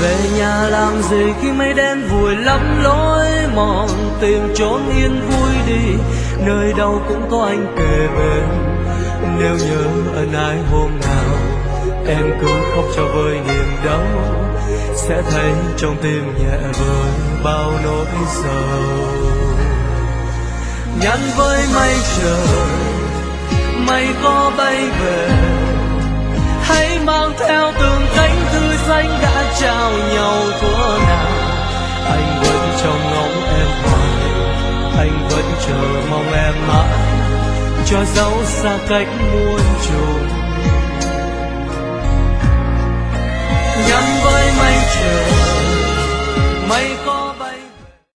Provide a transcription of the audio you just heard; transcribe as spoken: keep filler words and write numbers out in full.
Về nhà làm gì khi mây đen vùi lấp lối mòn, tìm chốn yên vui đi, nơi đâu cũng có anh kề bên. Nếu nhớ ân ái hôm nào, em cứ khóc cho vơi niềm đau, sẽ thấy trong tim nhẹ vơi bao nỗi sầu. Nhắn với mây trời, mây có bay về, hãy mang theo từng cánh thư xanh đã trao nhau thuở nào. Anh vẫn trông ngóng em hoài, anh vẫn chờ mong em mãi, cho dấu xa cách muôn trùng. Nhắn với mây trời, mây có